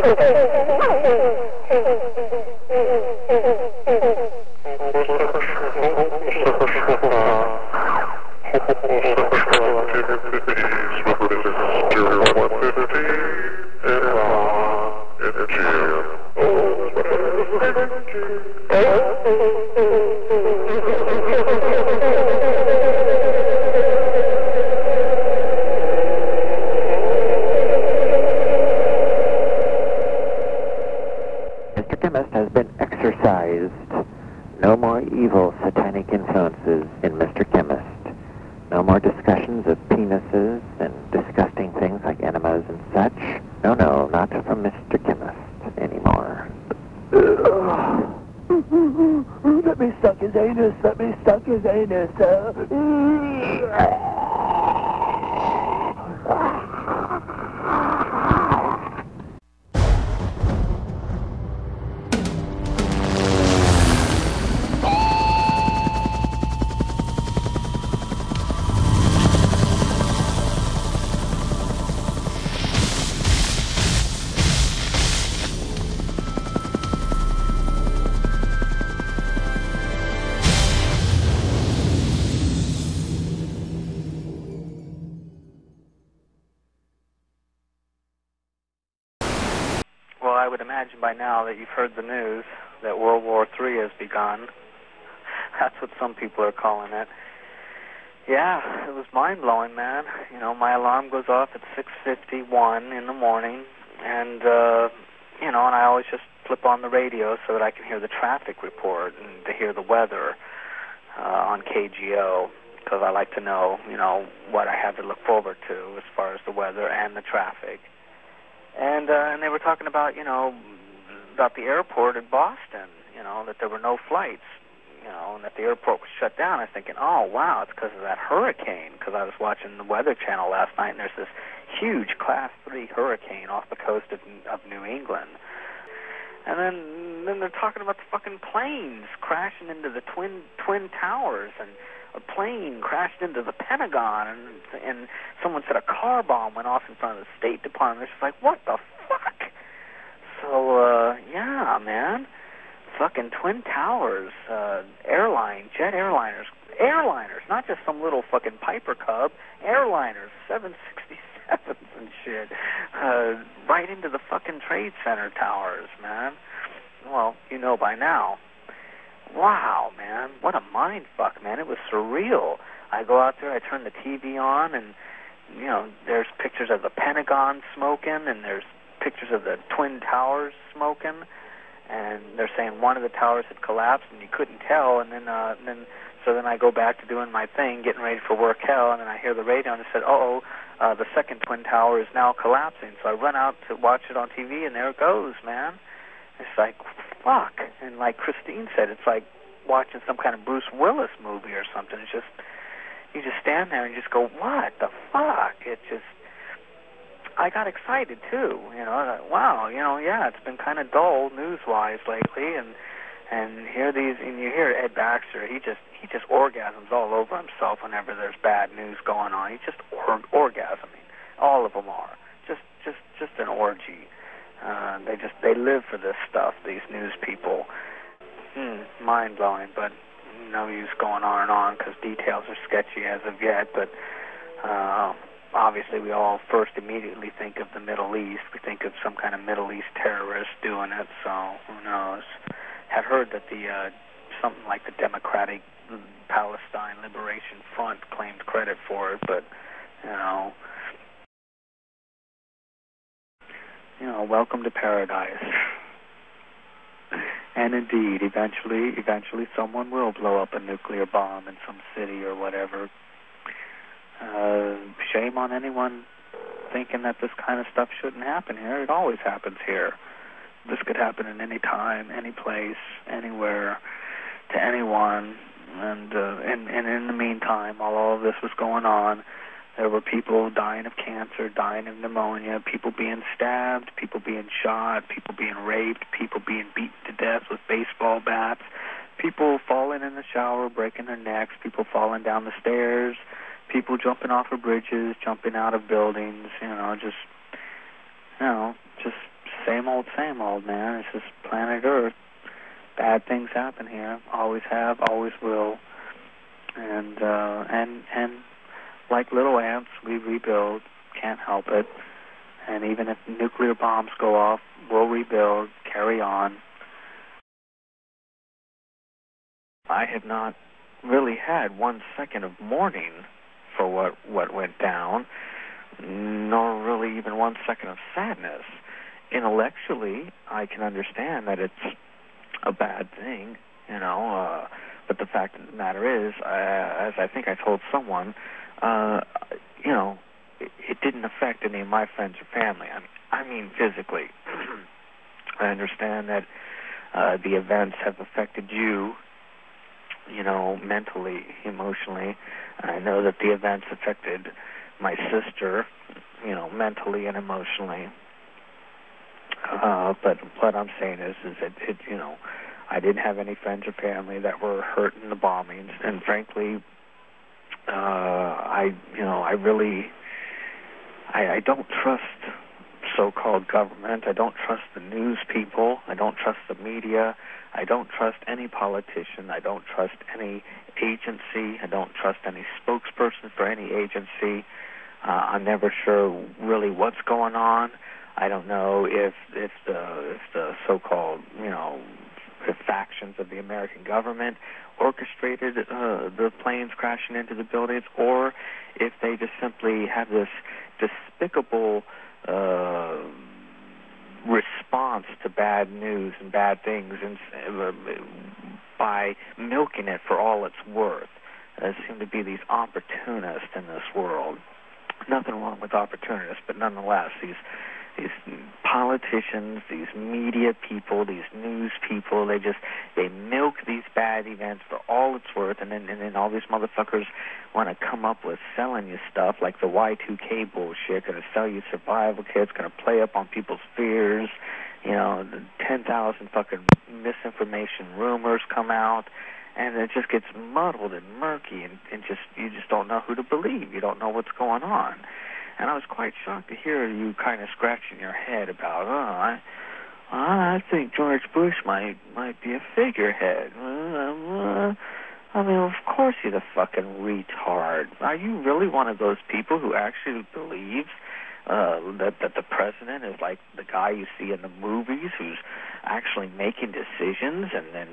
S9: Mr. Chemist has been exorcised. No more evil satanic influences in Mr. Chemist. No more discussions of penises and disgusting things like enemas and such. No, not from Mr. Chemist anymore.
S16: Let me suck his anus. Let me suck his anus.
S17: Well, I would imagine by now that you've heard the news that World War III has begun. That's what some people are calling it. Yeah, it was mind-blowing, man. You know, my alarm goes off at 6:51 in the morning, and, and I always just flip on the radio so that I can hear the traffic report and to hear the weather on KGO, because I like to know, what I have to look forward to as far as the weather and the traffic. And they were talking about, about the airport in Boston, that there were no flights, and that the airport was shut down. I was thinking, oh, wow, it's because of that hurricane, because I was watching the Weather Channel last night, and there's this huge Class 3 hurricane off the coast of New England. And then they're talking about the fucking planes crashing into the Twin Towers, and a plane crashed into the Pentagon, and someone said a car bomb went off in front of the State Department. It's just like, what the fuck? So, yeah, man. Fucking Twin Towers, jet airliners, not just some little fucking Piper Cub, airliners, 767s and shit, right into the fucking Trade Center towers, man. Well, by now. Wow, man, what a mind fuck, man. It was surreal. I go out there, I turn the TV on, and, there's pictures of the Pentagon smoking, and there's pictures of the Twin Towers smoking, and they're saying one of the towers had collapsed, and you couldn't tell, and then I go back to doing my thing, getting ready for work hell, and then I hear the radio, and it said, the second Twin Tower is now collapsing. So I run out to watch it on TV, and there it goes, man. It's like, fuck. And like Christine said, it's like watching some kind of Bruce Willis movie or something. It's just, you just stand there and just go, what the fuck? It just, I got excited too, wow, yeah, it's been kind of dull news-wise lately, and you hear Ed Baxter, he just orgasms all over himself whenever there's bad news going on. He's just orgasming. All of them are. Just an orgy. They live for this stuff, these news people. Mind-blowing, but no use going on and on because details are sketchy as of yet, but obviously we all first immediately think of the Middle East. We think of some kind of Middle East terrorist doing it, so who knows. Had heard that something like the Democratic Palestine Liberation Front claimed credit for it, but, welcome to paradise. And indeed, eventually someone will blow up a nuclear bomb in some city or whatever. Shame on anyone thinking that this kind of stuff shouldn't happen here. It always happens here. This could happen in any time, any place, anywhere, to anyone. And in the meantime, while all of this was going on, there were people dying of cancer, dying of pneumonia, people being stabbed, people being shot, people being raped, people being beaten to death with baseball bats, people falling in the shower, breaking their necks, people falling down the stairs, people jumping off of bridges, jumping out of buildings, just same old, man. It's just planet Earth. Bad things happen here. Always have, always will. And like little ants, we rebuild. Can't help it. And even if nuclear bombs go off, we'll rebuild, carry on. I have not really had 1 second of mourning for what went down, nor really even 1 second of sadness. Intellectually, I can understand that it's a bad thing, but the fact of the matter is, as I think I told someone, it didn't affect any of my friends or family. I mean physically. I understand that the events have affected you, mentally, emotionally. I know that the events affected my sister, mentally and emotionally. But what I'm saying is that I didn't have any friends or family that were hurt in the bombings, and frankly, I don't trust so-called government. I don't trust the news people. I don't trust the media. I don't trust any politician. I don't trust any agency. I don't trust any spokesperson for any agency. I'm never sure really what's going on. I don't know if the so-called the factions of the American government orchestrated the planes crashing into the buildings, or if they just simply have this despicable response to bad news and bad things, and by milking it for all it's worth. There seem to be these opportunists in this world. Nothing wrong with opportunists, but nonetheless, these politicians, these media people, these news people, they milk these bad events for all it's worth, and then all these motherfuckers want to come up with selling you stuff like the Y2K bullshit, going to sell you survival kits, going to play up on people's fears, the 10,000 fucking misinformation rumors come out, and it just gets muddled and murky, and you just don't know who to believe. You don't know what's going on. And I was quite shocked to hear you kind of scratching your head about, I think George Bush might be a figurehead. I mean, of course he's a fucking retard. Are you really one of those people who actually believes that the president is like the guy you see in the movies who's actually making decisions and then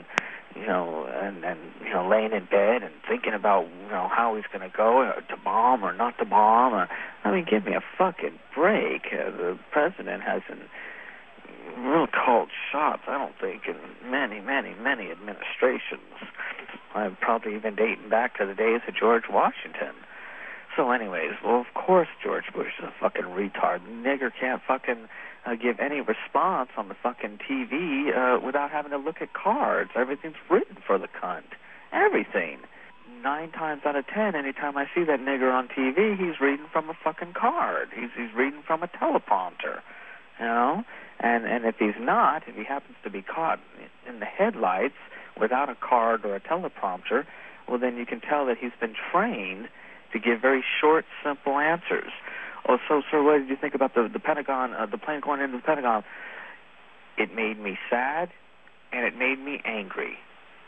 S17: laying in bed and thinking about how he's going to go to bomb or not to bomb? I mean, give me a fucking break. The president hasn't really called shots, I don't think, in many, many, many administrations. I'm probably even dating back to the days of George Washington. So anyways, well, of course George Bush is a fucking retard. Nigger can't fucking give any response on the fucking TV without having to look at cards. Everything's written for the cunt. Everything. 9 times out of 10, anytime I see that nigger on TV, he's reading from a fucking card. He's reading from a teleprompter, And if he's not, if he happens to be caught in the headlights without a card or a teleprompter, well, then you can tell that he's been trained to give very short, simple answers. Oh, so, sir, what did you think about the Pentagon, the plane going into the Pentagon? It made me sad, and it made me angry.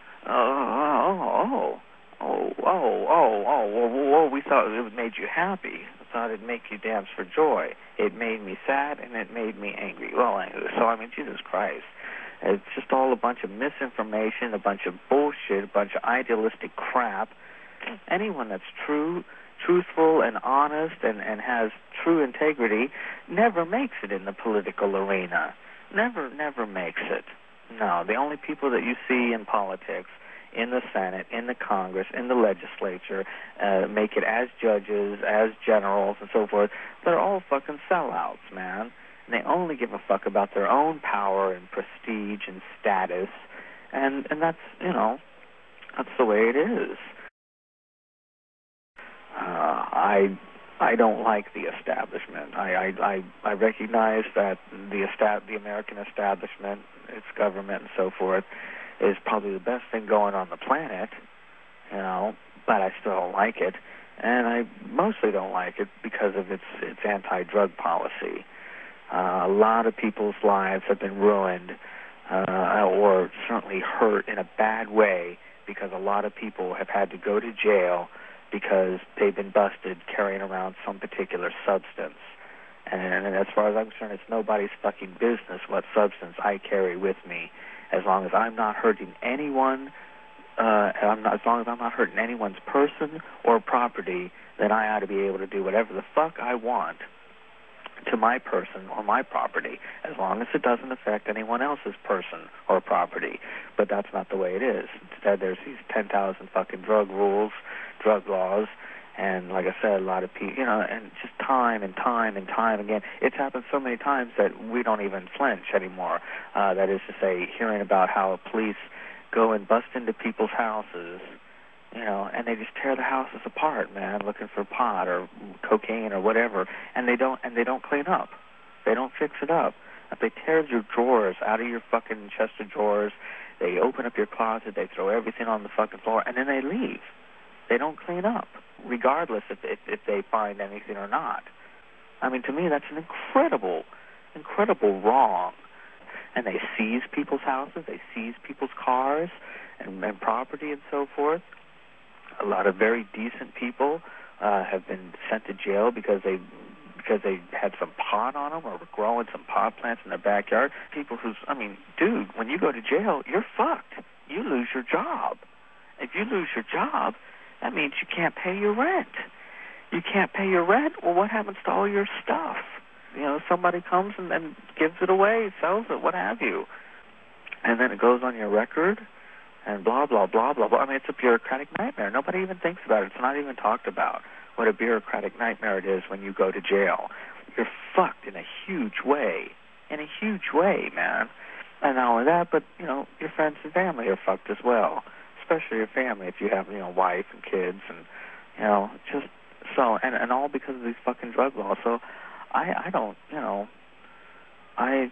S17: We thought it made you happy. I thought it'd make you dance for joy. It made me sad, and it made me angry. Well, so, I mean, Jesus Christ. It's just all a bunch of misinformation, a bunch of bullshit, a bunch of idealistic crap. Anyone that's truthful and honest and has true integrity never makes it in the political arena. Never makes it. No, the only people that you see in politics, in the Senate, in the Congress, in the legislature, make it as judges, as generals, and so forth, they're all fucking sellouts, man. And they only give a fuck about their own power and prestige and status, and that's, that's the way it is. I don't like the establishment. I recognize that the American establishment, its government and so forth, is probably the best thing going on the planet, but I still don't like it. And I mostly don't like it because of its anti-drug policy. A lot of people's lives have been ruined or certainly hurt in a bad way because a lot of people have had to go to jail because they've been busted carrying around some particular substance. And as far as I'm concerned, it's nobody's fucking business what substance I carry with me, as long as I'm not hurting anyone. As long as I'm not hurting anyone's person or property, then I ought to be able to do whatever the fuck I want to my person or my property, as long as it doesn't affect anyone else's person or property. But that's not the way it is. Instead, there's these 10,000 fucking drug rules, drug laws, and like I said, a lot of people, and just time and time and time again. It's happened so many times that we don't even flinch anymore. That is to say, hearing about how police go and bust into people's houses, and they just tear the houses apart, man, looking for pot or cocaine or whatever, and they don't clean up. They don't fix it up. They tear your drawers out of your fucking chest of drawers. They open up your closet. They throw everything on the fucking floor, and then they leave. They don't clean up, regardless if they find anything or not. I mean, to me, that's an incredible wrong. And they seize people's houses. They seize people's cars and property and so forth. A lot of very decent people have been sent to jail because they had some pot on them or were growing some pot plants in their backyard. People dude, when you go to jail, you're fucked. You lose your job. If you lose your job, that means you can't pay your rent. You can't pay your rent? Well, what happens to all your stuff? Somebody comes and gives it away, sells it, what have you. And then it goes on your record and blah, blah, blah, blah, blah. I mean, it's a bureaucratic nightmare. Nobody even thinks about it. It's not even talked about what a bureaucratic nightmare it is when you go to jail. You're fucked in a huge way. In a huge way, man. And not only that, but, your friends and family are fucked as well. Especially your family if you have, wife and kids and, just so, and all because of these fucking drug laws. So I don't, I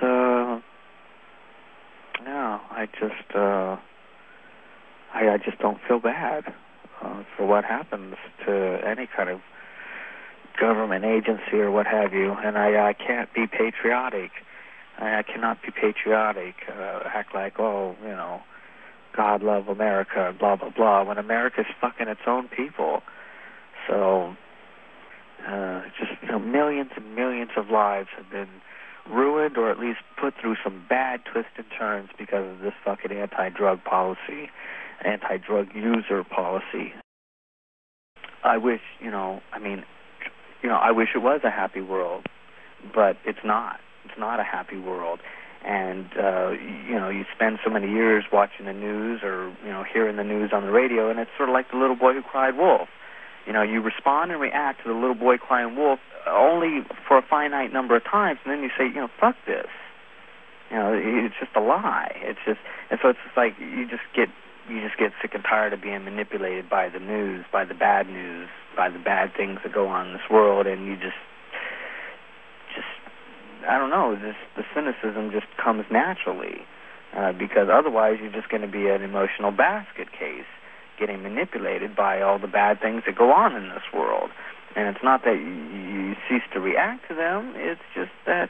S17: just don't feel bad for what happens to any kind of government agency or what have you. And I can't be patriotic. I cannot be patriotic, act like, God love America, blah, blah, blah, when America's fucking its own people. So, millions and millions of lives have been ruined or at least put through some bad twists and turns because of this fucking anti-drug policy, anti-drug user policy. I wish, I wish it was a happy world, but it's not. It's not a happy world. And, you spend so many years watching the news or, hearing the news on the radio, and it's sort of like the little boy who cried wolf. You respond and react to the little boy crying wolf only for a finite number of times, and then you say, fuck this. It's just a lie. And so it's just like you just get sick and tired of being manipulated by the news, by the bad news, by the bad things that go on in this world, and you just I don't know, the cynicism just comes naturally, because otherwise you're just going to be an emotional basket case, getting manipulated by all the bad things that go on in this world. And it's not that you cease to react to them, it's just that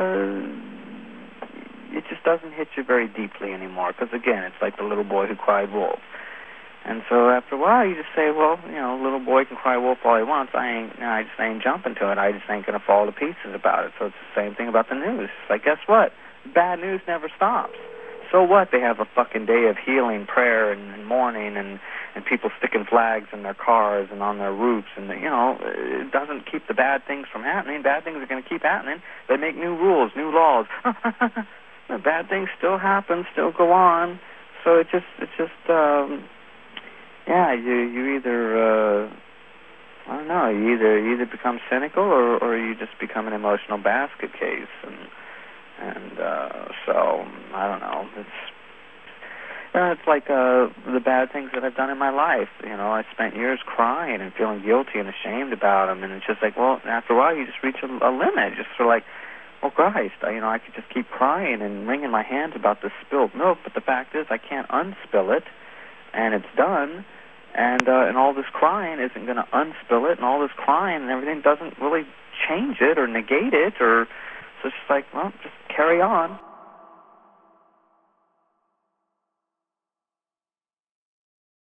S17: it just doesn't hit you very deeply anymore, because again, it's like the little boy who cried wolf. And so after a while, you just say, well, little boy can cry wolf all he wants. I just ain't jumping to it. I just ain't going to fall to pieces about it. So it's the same thing about the news. It's like, guess what? Bad news never stops. So what? They have a fucking day of healing, prayer, and mourning, and people sticking flags in their cars and on their roofs. And, it doesn't keep the bad things from happening. Bad things are going to keep happening. They make new rules, new laws. The bad things still happen, still go on. So you either, I don't know, you either become cynical or you just become an emotional basket case. And so, I don't know, it's like the bad things that I've done in my life. I spent years crying and feeling guilty and ashamed about them, and it's just like, well, after a while you just reach a limit, just sort of like, oh Christ, I could just keep crying and wringing my hands about this spilled milk, but the fact is I can't unspill it, and it's done, and all this crying isn't going to unspill it, and all this crying and everything doesn't really change it or negate it, so it's just like, well, just carry on.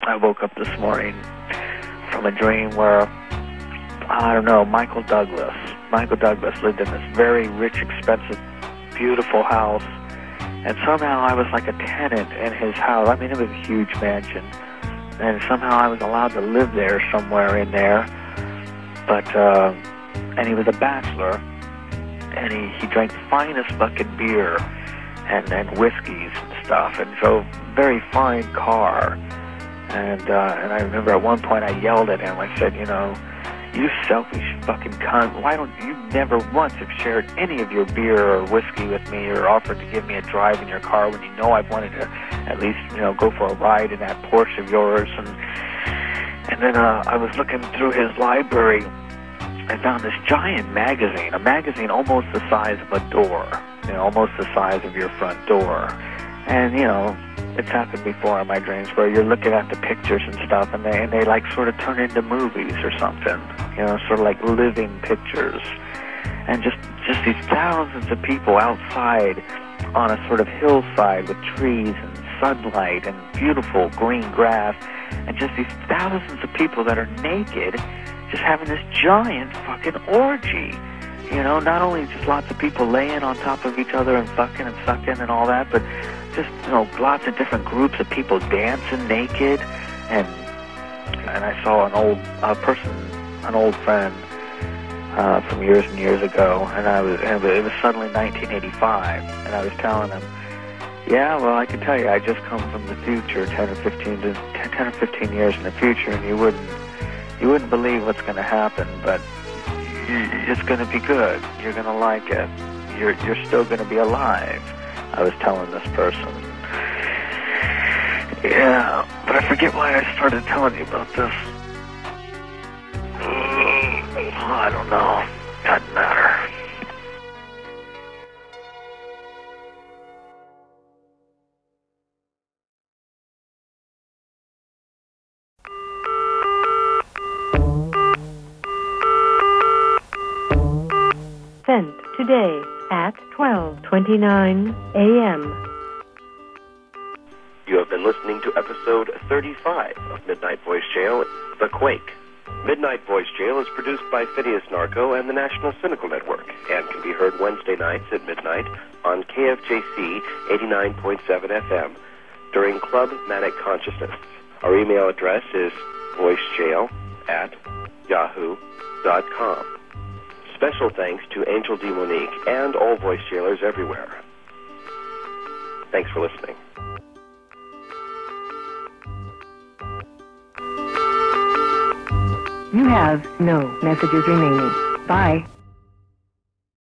S17: I woke up this morning from a dream where, I don't know, Michael Douglas lived in this very rich, expensive, beautiful house, and somehow I was like a tenant in his house. I mean, it was a huge mansion, and somehow I was allowed to live there somewhere in there, but, and he was a bachelor, and he drank the finest fucking beer, and whiskeys and stuff, and drove a very fine car. And I remember at one point I yelled at him. I said, you know, you selfish fucking cunt, why don't you never once have shared any of your beer or whiskey with me or offered to give me a drive in your car when you know I've wanted to at least, you know, go for a ride in that Porsche of yours. And then I was looking through his library. I found this giant magazine, a magazine almost the size of a door, you know, almost the size of your front door. And, you know, it's happened before in my dreams where you're looking at the pictures and stuff, and they like sort of turn into movies or something, you know, sort of like living pictures. And just these thousands of people outside on a sort of hillside with trees and sunlight and beautiful green grass, and just these thousands of people that are naked, just having this giant fucking orgy. You know, not only just lots of people laying on top of each other and fucking and sucking and all that, but just, you know, lots of different groups of people dancing naked. And I saw an old friend from years and years ago, and it was suddenly 1985, and I was telling him, yeah, well, I can tell you, I just come from the future, 10 or 15 years in the future, and you wouldn't believe what's going to happen, but it's going to be good. You're going to like it. You're still going to be alive, I was telling this person. Yeah, but I forget why I started telling you about this. I don't know. Doesn't matter.
S1: Sent today at 12:29 a.m.
S18: You have been listening to episode 35 of Midnight Voice Jail, The Quake. Midnight Voice Jail is produced by Phineas Narco and the National Cynical Network and can be heard Wednesday nights at midnight on KFJC 89.7 FM during Club Manic Consciousness. Our email address is voicejail@yahoo.com. Special thanks to Angel D. Monique and all voice jailers everywhere. Thanks for listening.
S1: You have no messages remaining. Bye.